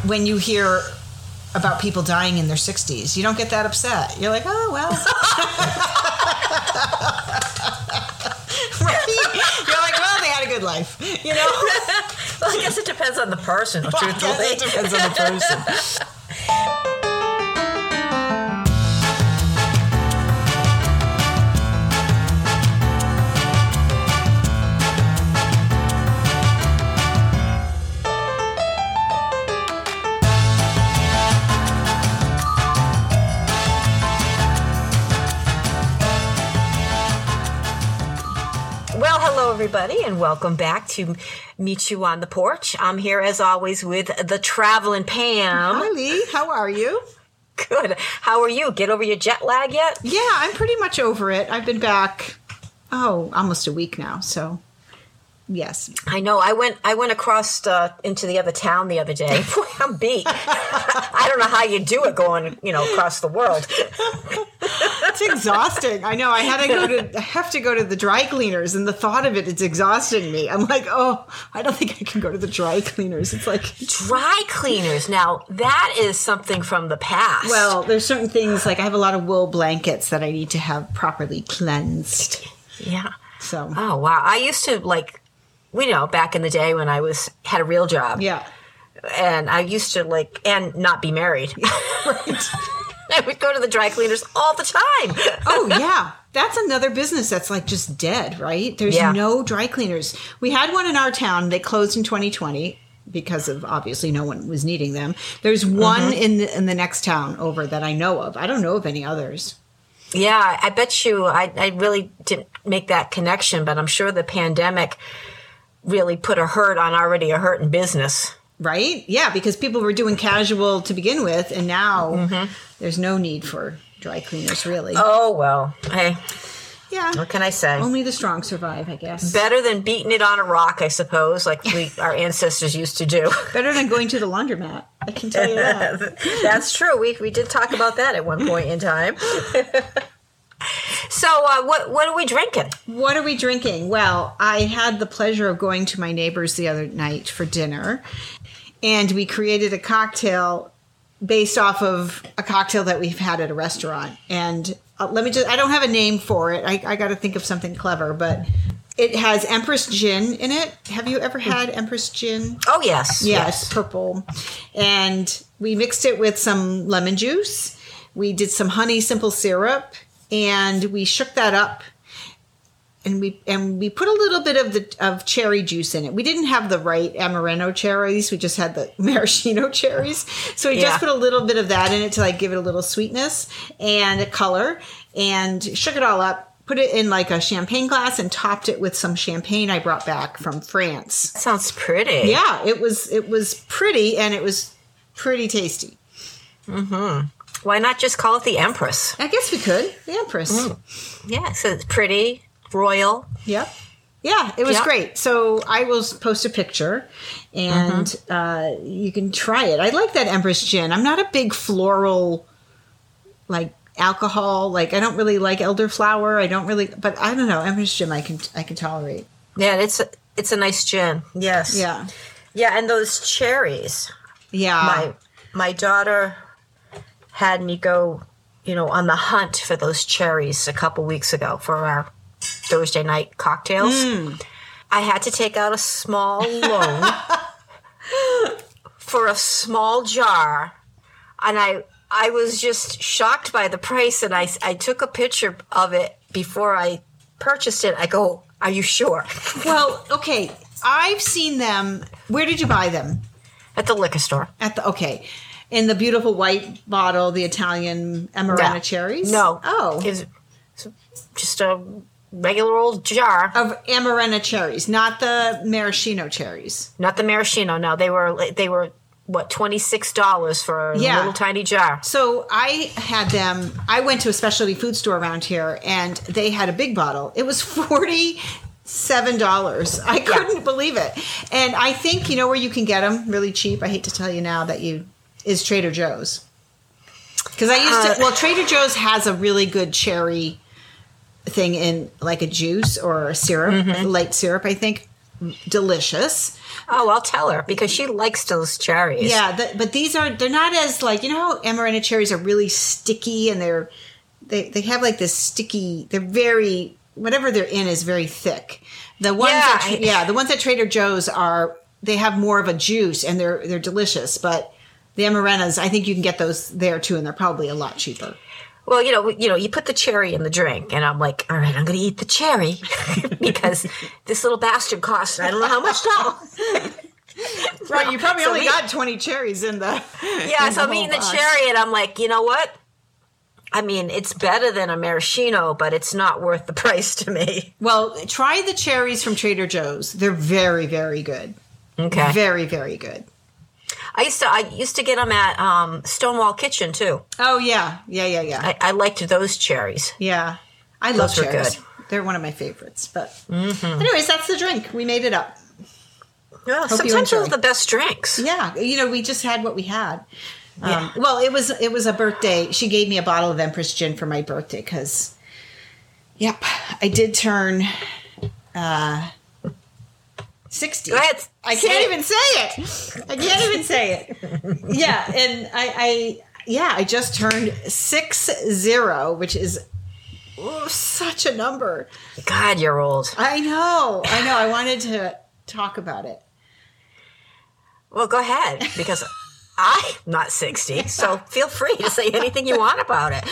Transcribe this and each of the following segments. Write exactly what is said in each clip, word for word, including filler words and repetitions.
when you hear about people dying in their sixties. You don't get that upset. You're like, oh, well. Right? You're like, well, they had a good life. You know? Well, I guess it depends on the person, Well, truthfully. I guess it depends on the person. Hello, everybody, and welcome back to Meet You on the Porch. I'm here, as always, with the traveling Pam. Hi, Lee. How are you? Good. How are you? Get over your jet lag yet? Yeah, I'm pretty much over it. I've been back, oh, almost a week now, so yes. I know. I went I went across uh, into the other town the other day. Boy, I'm beat. I don't know how you do it going, you know, across the world. It's exhausting. I know. I had to go to. I have to go to the dry cleaners, and the thought of it, it's exhausting me. I'm like, oh, I don't think I can go to the dry cleaners. It's like dry cleaners. Now that is something from the past. Well, there's certain things like I have a lot of wool blankets that I need to have properly cleansed. Yeah. So. Oh wow! I used to like, you know, back in the day when I was had a real job. Yeah. And I used to like and not be married. Right. I would go to the dry cleaners all the time. Oh, yeah. That's another business that's like just dead, right? There's yeah. no dry cleaners. We had one in our town. They closed in twenty twenty because of obviously no one was needing them. There's one mm-hmm. in the, in the next town over that I know of. I don't know of any others. Yeah, I bet you I, I really didn't make that connection, but I'm sure the pandemic really put a hurt on already a hurting business. Right? Yeah, because people were doing casual to begin with, and now mm-hmm. there's no need for dry cleaners, really. Oh, well. Hey. Yeah. What can I say? Only the strong survive, I guess. Better than beating it on a rock, I suppose, like we our ancestors used to do. Better than going to the laundromat. I can tell you that. That's true. We we did talk about that at one point in time. So, uh, what what are we drinking? What are we drinking? Well, I had the pleasure of going to my neighbor's the other night for dinner, and we created a cocktail based off of a cocktail that we've had at a restaurant. And uh, let me just, I don't have a name for it. I, I got to think of something clever, but it has Empress Gin in it. Have you ever had Empress Gin? Oh, yes. Yeah, yes. It's purple. And we mixed it with some lemon juice. We did some honey simple syrup. And we shook that up, and we and we put a little bit of the of cherry juice in it. We didn't have the right Amareno cherries; we just had the maraschino cherries. So we yeah. just put a little bit of that in it to like give it a little sweetness and a color, and shook it all up. Put it in like a champagne glass and topped it with some champagne I brought back from France. That sounds pretty. Yeah, it was it was pretty, and it was pretty tasty. Mm-hmm. Why not just call it the Empress? I guess we could. The Empress. Mm. Yeah, so it's pretty, royal. Yep. Yeah, it was yep. great. So I will post a picture, and mm-hmm. uh, you can try it. I like that Empress Gin. I'm not a big floral, like, alcohol. Like, I don't really like elderflower. I don't really, but I don't know. Empress Gin I can I can tolerate. Yeah, it's a, it's a nice gin. Yes. Yeah. Yeah, and those cherries. Yeah. My my daughter had me go, you know, on the hunt for those cherries a couple weeks ago for our Thursday night cocktails. Mm. I had to take out a small loan for a small jar, and I I was just shocked by the price, and I, I took a picture of it before I purchased it. I go, are you sure? Well, okay, I've seen them. Where did you buy them? At the liquor store. At the okay. In the beautiful white bottle, the Italian Amarena yeah. cherries? No. Oh. It's just a regular old jar. Of Amarena cherries, not the maraschino cherries. Not the maraschino, no. They were, they were what, twenty-six dollars for a yeah. little tiny jar. So I had them, I went to a specialty food store around here, and they had a big bottle. It was forty-seven dollars. I couldn't yeah. believe it. And I think, you know where you can get them really cheap? I hate to tell you now that you... is Trader Joe's. Because I used to, uh, well, Trader Joe's has a really good cherry thing in like a juice or a syrup, mm-hmm. light syrup, I think. delicious. Oh, I'll tell her because she likes those cherries. Yeah, the, but these are, they're not as like, you know how Amarena cherries are really sticky and they're, they, they have like this sticky, they're very, whatever they're in is very thick. The ones Yeah, that, I- yeah, the ones at Trader Joe's are, they have more of a juice and they're, they're delicious, but the Amarenas, I think you can get those there too and they're probably a lot cheaper. Well, you know, you know, you put the cherry in the drink, and I'm like, all right, I'm going to eat the cherry because this little bastard costs I don't know how much now. Right, you probably So only we- got twenty cherries in the Yeah, in so I'm whole eating the box. cherry, and I'm like, you know what? I mean, it's better than a maraschino, but it's not worth the price to me. Well, try the cherries from Trader Joe's. They're very, very good. Okay. Very, very good. I used to I used to get them at um, Stonewall Kitchen too. Oh yeah, yeah, yeah, yeah, I, I liked those cherries. yeah. I love Those were cherries. good. They're one of my favorites. But anyways, that's the drink. We made it up. Well, you sometimes those are enjoy. the best drinks. Yeah, you know, we just had what we had. Um, Yeah. Well, it was it was a birthday. She gave me a bottle of Empress Gin for my birthday because, yep, I did turn uh, sixty. Go ahead. I say can't it. even say it. I can't even say it. Yeah, and I, I yeah, I just turned six zero, which is oh, such a number. God, you're old. I know, I know. I wanted to talk about it. Well, go ahead, because I'm not sixty, so feel free to say anything you want about it.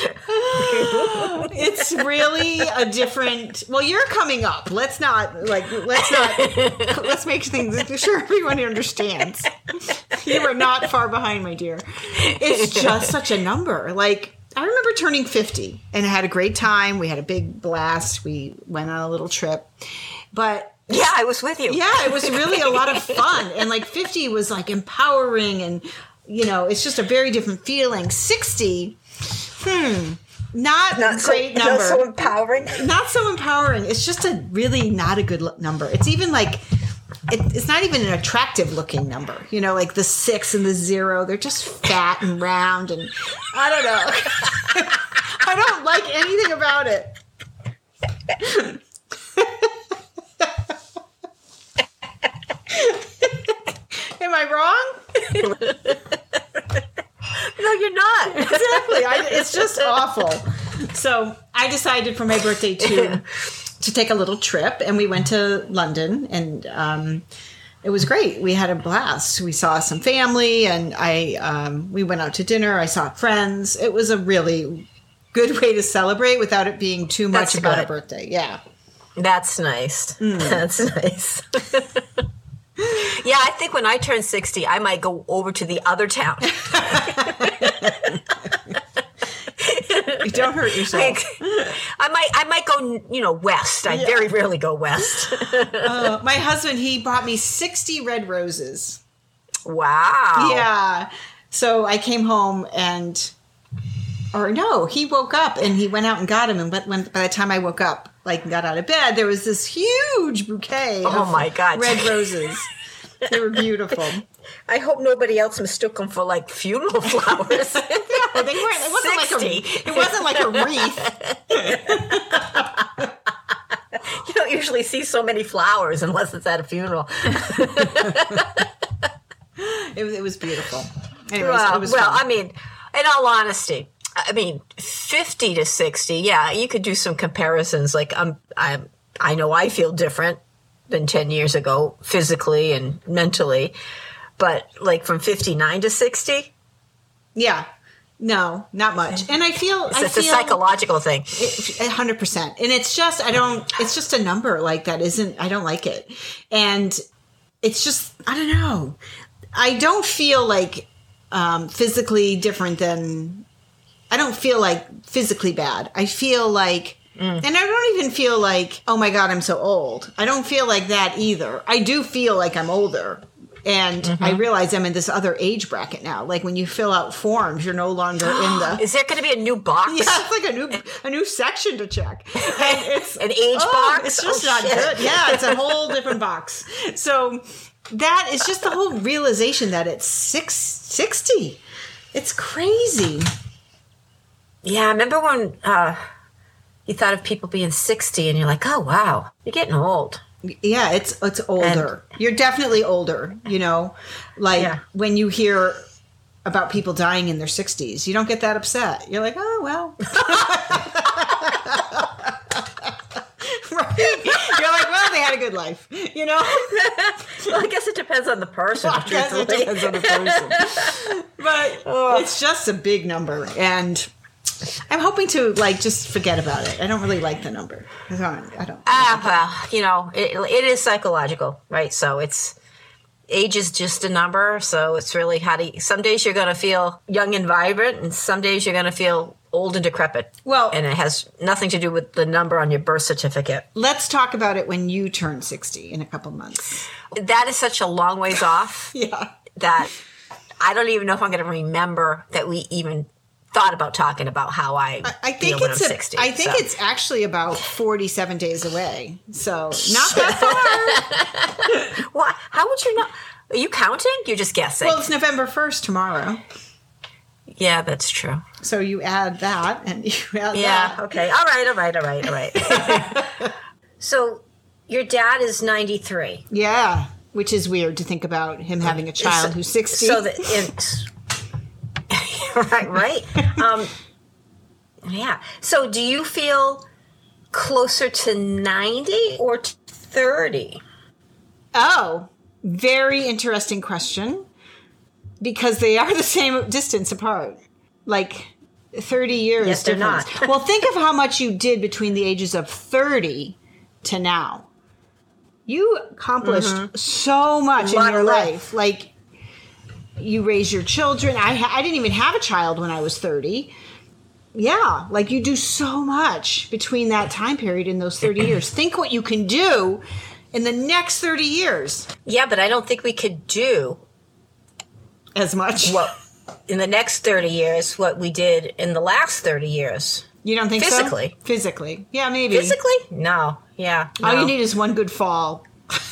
It's really a different. Well, you're coming up. Let's not like. Let's not. Let's make things sure everyone understands. You are not far behind, my dear. It's just such a number. Like I remember turning fifty and I had a great time. We had a big blast. We went on a little trip, but. Yeah, I was with you. Yeah, it was really a lot of fun. And like fifty was like empowering and, you know, it's just a very different feeling. sixty, hmm, not, Not a so, great number. not so empowering. Not so empowering. It's just a really not a good lo- number. It's even like, it, it's not even an attractive looking number. You know, like the six and the zero, they're just fat and round and I don't know. I don't like anything about it. Am I wrong? No, you're not. Exactly. I, it's just awful. So I decided for my birthday to to take a little trip, and we went to London, and um, it was great. We had a blast. We saw some family, and I um, we went out to dinner. I saw friends. It was a really good way to celebrate without it being too much That's about good. a birthday. Yeah. That's nice. That's nice. Yeah, I think when I turn sixty, I might go over to the other town. Don't hurt yourself. Like, I might, I might go, you know, west. I very rarely go west. Uh, my husband, he bought me sixty red roses. Wow. Yeah. So I came home and, or no, he woke up and he went out and got him. And but when, by the time I woke up, like and got out of bed, there was this huge bouquet Oh of my God. red roses. They were beautiful. I hope nobody else mistook them for like funeral flowers. No, they weren't. It wasn't sixty. like a. It wasn't like a wreath. You don't usually see so many flowers unless it's at a funeral. It was. It was beautiful. Anyways, Well, it was well fun. I mean, in all honesty, I mean, fifty to sixty, yeah, you could do some comparisons. Like, I'm, I'm, I know I feel different than ten years ago, physically and mentally, but like from fifty-nine to sixty, Yeah. No, not much. And I feel. it's, I it's feel, a psychological thing. A hundred percent. And it's just, I don't, it's just a number like that isn't, I don't like it. And it's just, I don't know. I don't feel like um, physically different than, I don't feel like physically bad. I feel like, and I don't even feel like, oh my God, I'm so old. I don't feel like that either. I do feel like I'm older. And I realize I'm in this other age bracket now. Like when you fill out forms, you're no longer in the. Is there going to be a new box? Yeah, it's like a new a new section to check. And it's An age oh, box? It's just Oh, not shit. good. Yeah, it's a whole different box. So that is just the whole realization that it's six sixty. It's crazy. Yeah, I remember when uh, you thought of people being sixty and you're like, oh, wow, you're getting old. Yeah, it's it's older. And, You're definitely older, you know. Like yeah. when you hear about people dying in their sixties, you don't get that upset. You're like, oh, well. Right? You're like, well, they had a good life, you know? Well, I guess it depends on the person. Well, I guess it depends on the person. But oh. it's just a big number. And I'm hoping to, like, just forget about it. I don't really like the number. I don't. I don't ah, well, you know, it, it is psychological, right? So it's, age is just a number. So it's really how do you, some days you're going to feel young and vibrant, and some days you're going to feel old and decrepit. Well, and it has nothing to do with the number on your birth certificate. Let's talk about it when you turn sixty in a couple months. That is such a long ways off. Yeah. That I don't even know if I'm going to remember that we even thought about talking about how I, I, I think feel it's when I'm sixty. I think so. It's actually about forty-seven days away. So not that far. Why? How would you know? Are you counting? You're just guessing. Well, it's November first tomorrow. Yeah, that's true. So you add that and you add yeah, that. Yeah, okay. All right, all right, all right, all right. So your dad is ninety-three. Yeah, which is weird to think about him having a child so, who's sixty. So that it's... right, right. Um, yeah. So do you feel closer to ninety or to thirty? Oh, very interesting question. Because they are the same distance apart. Like thirty years. Yes, they're difference. not. Well, think of how much you did between the ages of thirty to now. You accomplished mm-hmm. so much in your life. Like, you raise your children. I I didn't even have a child when I was thirty. Yeah, like you do so much between that time period in those thirty years. Think what you can do in the next thirty years. Yeah, but I don't think we could do as much. What in the next thirty years what we did in the last thirty years. You don't think Physically. so? Physically. Yeah, maybe. Physically? No. Yeah. No. All you need is one good fall.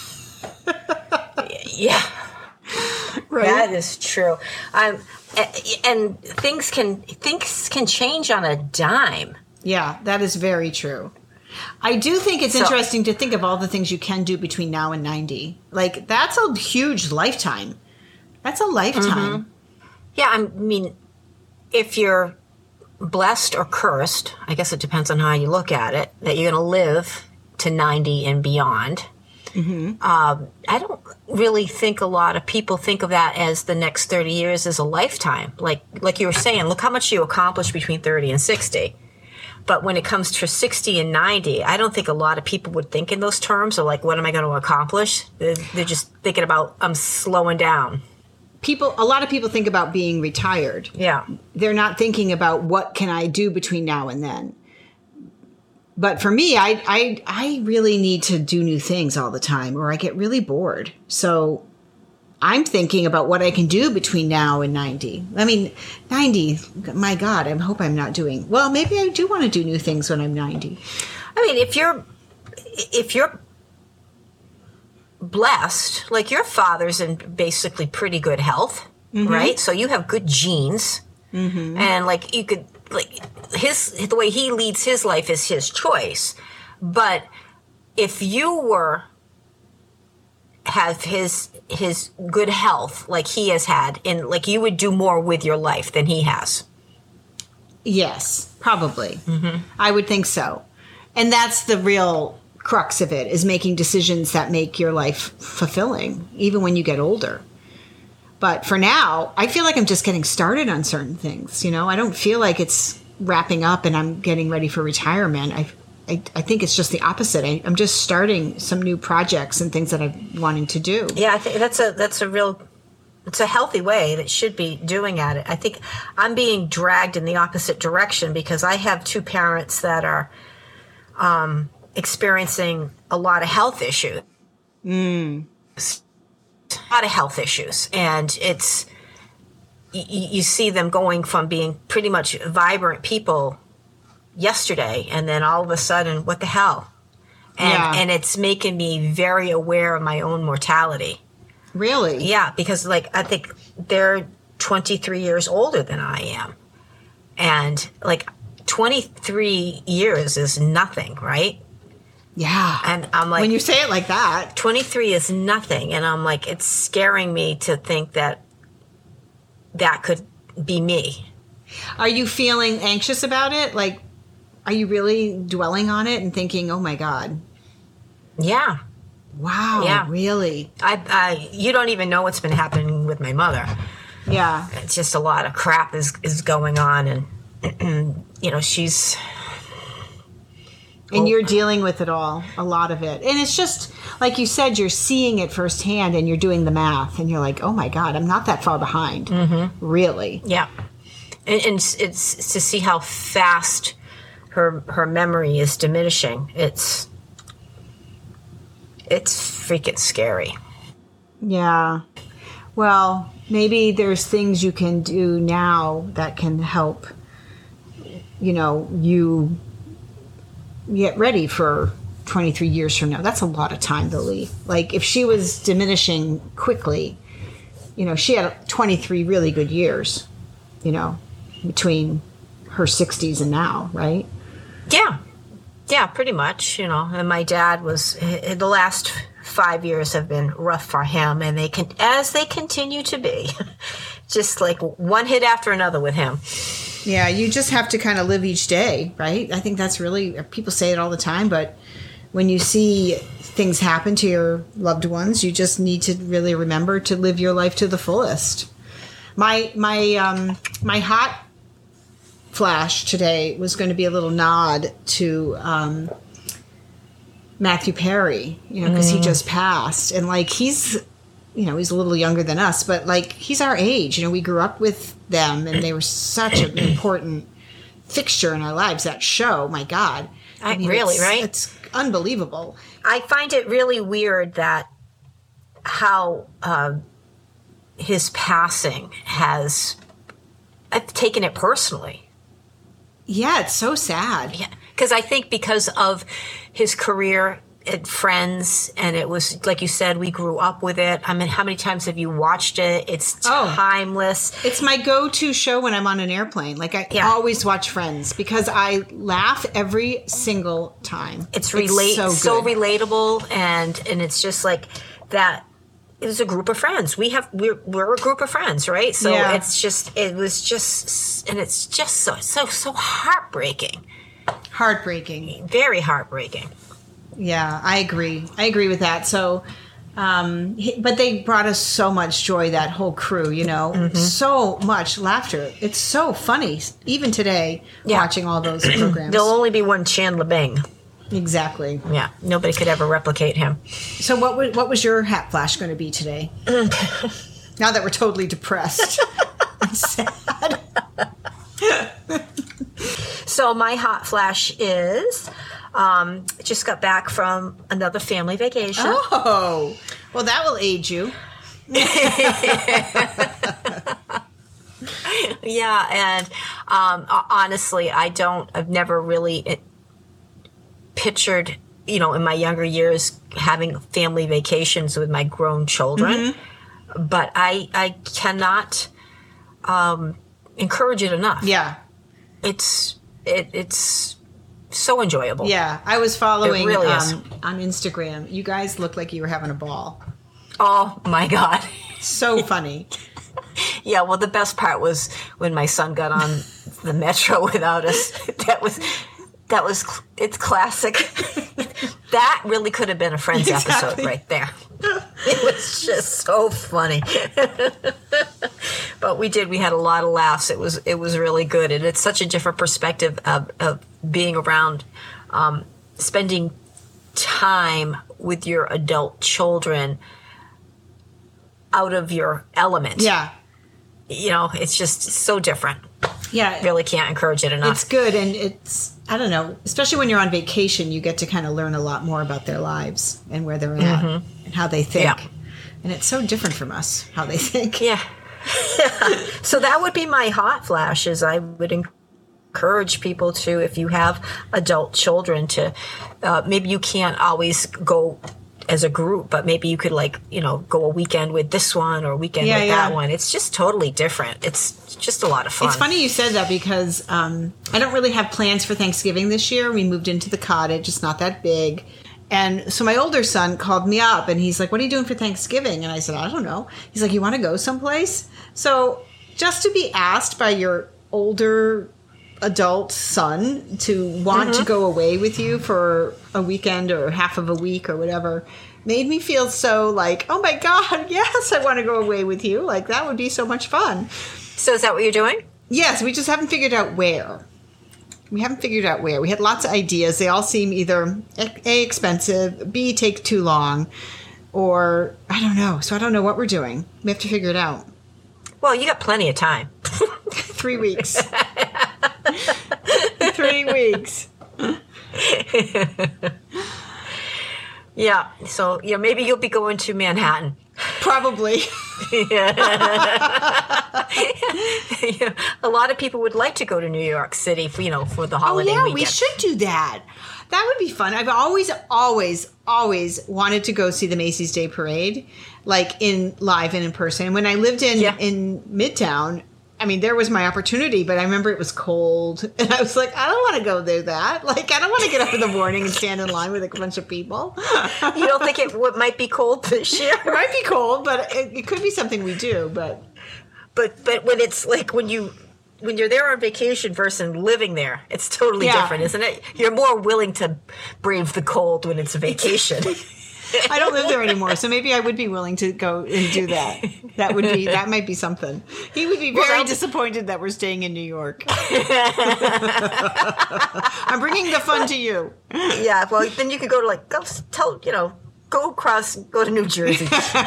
Yeah. Right? That is true. Um, and things can things can change on a dime. Yeah, that is very true. I do think it's so, interesting to think of all the things you can do between now and ninety. Like, that's a huge lifetime. That's a lifetime. Mm-hmm. Yeah, I mean, if you're blessed or cursed, I guess it depends on how you look at it, that you're going to live to ninety and beyond. Mm-hmm. Um, I don't really think a lot of people think of that as the next thirty years as a lifetime. Like like you were saying, look how much you accomplished between thirty and sixty. But when it comes to sixty and ninety, I don't think a lot of people would think in those terms of like, what am I going to accomplish? They're, they're just thinking about, I'm slowing down. People, a lot of people think about being retired. Yeah. They're not thinking about what can I do between now and then. But for me, I, I, I really need to do new things all the time or I get really bored. So I'm thinking about what I can do between now and ninety. I mean, ninety, my God, I hope I'm not doing, well, maybe I do want to do new things when I'm ninety. I mean, if you're, if you're blessed, like your father's in basically pretty good health, mm-hmm. right? So you have good genes mm-hmm. and like you could, like his, the way he leads his life is his choice. But if you were, have his, his good health like he has had, and like you would do more with your life than he has. Yes, probably. Mm-hmm. I would think so. And that's the real crux of it, is making decisions that make your life fulfilling, even when you get older. But for now, I feel like I'm just getting started on certain things. You know, I don't feel like it's wrapping up and I'm getting ready for retirement. I, I, I think it's just the opposite. I, I'm just starting some new projects and things that I'm wanting to do. Yeah, I think that's a that's a real, it's a healthy way that should be doing at it. I think I'm being dragged in the opposite direction because I have two parents that are um, experiencing a lot of health issues. Mm. A lot of health issues, and it's you, you see them going from being pretty much vibrant people yesterday, and then all of a sudden, what the hell? And yeah. and it's making me very aware of my own mortality. Really? Yeah, because like I think they're twenty-three years older than I am, and like twenty-three years is nothing, right? Yeah. And I'm like, when you say it like that, twenty-three is nothing. And I'm like, it's scaring me to think that that could be me. are you feeling anxious about it? Like, are you really dwelling on it and thinking, oh my God, Yeah. wow, Yeah. really? I, I, you don't even know what's been happening with my mother. Yeah. It's just a lot of crap is, is going on. And, you know, she's... And you're dealing with it all, a lot of it. And it's just, like you said, you're seeing it firsthand and you're doing the math. And you're like, oh my God, I'm not that far behind. Mm-hmm. Really. Yeah. And, and it's, it's to see how fast her her memory is diminishing. It's it's freaking scary. Yeah. Well, maybe there's things you can do now that can help, you know, you get ready for twenty-three years from now. That's a lot of time to leave. Like, if she was diminishing quickly, you know, she had twenty-three really good years, you know, between her sixties and now, right? Yeah. Yeah, pretty much, you know. And my dad was, the last five years have been rough for him, and they can, as they continue to be, just like one hit after another with him. Yeah, you just have to kind of live each day, right? I think that's really, people say it all the time, but when you see things happen to your loved ones, you just need to really remember to live your life to the fullest. My my um, my hot flash today was going to be a little nod to um, Matthew Perry, you know, because mm. he just passed, and like he's, you know, he's a little younger than us, but like he's our age. You know, we grew up with them, and they were such an important fixture in our lives. That show, my God, I, I mean, really, it's, right? It's unbelievable. I find it really weird that how uh, his passing has. I've taken it personally. Yeah, it's so sad. Yeah, because I think because of his career and friends, and it was, like you said, we grew up with it. I mean, how many times have you watched it? It's Oh. timeless. It's my go-to show when I'm on an airplane. Like, I Yeah. always watch Friends because I laugh every single time. It's relate so, so, good. relatable, and and it's just like that. It was a group of friends. We have we're we're a group of friends, right? So Yeah. it's just it was just and it's just so so so heartbreaking, Heartbreaking. very heartbreaking. Yeah, I agree. I agree with that. So, um, he- but they brought us so much joy, that whole crew, you know, Mm-hmm. so much laughter. It's so funny, even today, Yeah. watching all those programs. There'll only be one Chandler Bing. Exactly. Yeah, nobody could ever replicate him. So what was, what was your hat flash going to be today? Now that we're totally depressed and sad. So my hot flash is, um, just got back from another family vacation. Oh, well, that will aid you. Yeah, and um, ho- honestly, I don't. I've never really it, pictured, you know, in my younger years having family vacations with my grown children. But I, I cannot um, encourage it enough. Yeah. It's it, it's so enjoyable. Yeah. I was following It really is. um, on Instagram. You guys looked like you were having a ball. Oh my God. So funny. Yeah, well, the best part was when my son got on the metro without us. That was, that was, cl- it's classic. That really could have been a Friends Exactly. episode right there. It was just so funny. But we did, we had a lot of laughs. It was, it was really good. And it's such a different perspective of, of being around, um, spending time with your adult children out of your element. Yeah. You know, it's just so different. Yeah. Really can't encourage it enough. It's good. And it's, I don't know, especially when you're on vacation, you get to kind of learn a lot more about their lives and where they're at and how they think. Yeah. And it's so different from us, how they think. Yeah. So that would be my hot flash, is I would encourage people to, if you have adult children, to uh, maybe you can't always go as a group, but maybe you could like, you know, go a weekend with this one or a weekend Yeah, with yeah. that one. It's just totally different. It's just a lot of fun. It's funny you said that because um, I don't really have plans for Thanksgiving this year. We moved into the cottage. It's not that big. And so my older son called me up and he's like, what are you doing for Thanksgiving? And I said, I don't know. He's like, you want to go someplace? So just to be asked by your older adult son to want Mm-hmm. to go away with you for a weekend or half of a week or whatever made me feel so like, oh my God, yes, I want to go away with you. Like that would be so much fun. So is that what you're doing? Yes, we just haven't figured out where. We haven't figured out where. We had lots of ideas. They all seem either A, expensive, B, take too long, or I don't know. So I don't know what we're doing. We have to figure it out. Well, you got plenty of time. Three weeks. Three weeks. Yeah. So, yeah, maybe you'll be going to Manhattan. Probably. Yeah. A lot of people would like to go to New York City for, you know, for the Oh, holiday yeah, weekend. we should do that. That would be fun. I've always, always, always wanted to go see the Macy's Day Parade, like in live and in person. When I lived in, Yeah. in Midtown, I mean, there was my opportunity, but I remember it was cold. And I was like, I don't want to go do that. Like, I don't want to get up in the morning and stand in line with a bunch of people. You don't think it would, might be cold this year? It might be cold, but it, it could be something we do. But But but when it's like when you when you're there on vacation versus living there, it's totally Yeah. different, isn't it? You're more willing to brave the cold when it's a vacation. I don't live there anymore, so maybe I would be willing to go and do that. That would be that might be something. He would be very Well, disappointed that we're staying in New York. I'm bringing the fun to you. Yeah, well then you could go to like go s- tell you know go across go to New Jersey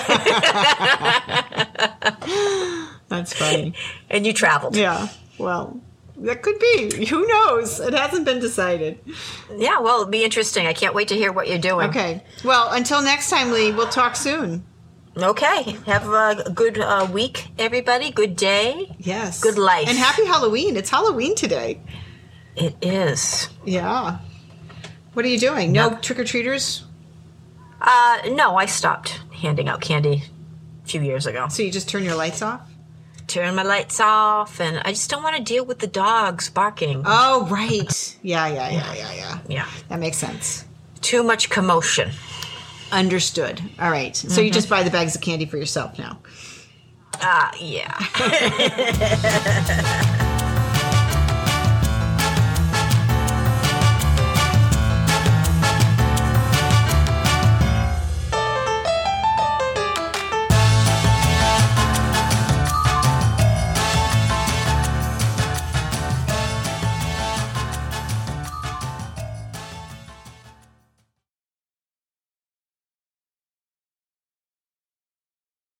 That's funny. and you traveled. Yeah. Well, that could be. Who knows? It hasn't been decided. Yeah, well it'll be interesting. I can't wait to hear what you're doing. Okay. Well, until next time, Lee, we'll talk soon. Okay. Have a good uh, week, everybody. Good day. Yes. Good life. And happy Halloween. It's Halloween today. It is. Yeah. What are you doing? No trick-or-treaters? Uh, no, I stopped handing out candy a few years ago. So you just turn your lights off? Turn my lights off, and I just don't want to deal with the dogs barking. Oh, right. Yeah, yeah, yeah, yeah, yeah. Yeah. That makes sense. Too much commotion. Understood. All right. So you just buy the bags of candy for yourself now. Ah, yeah.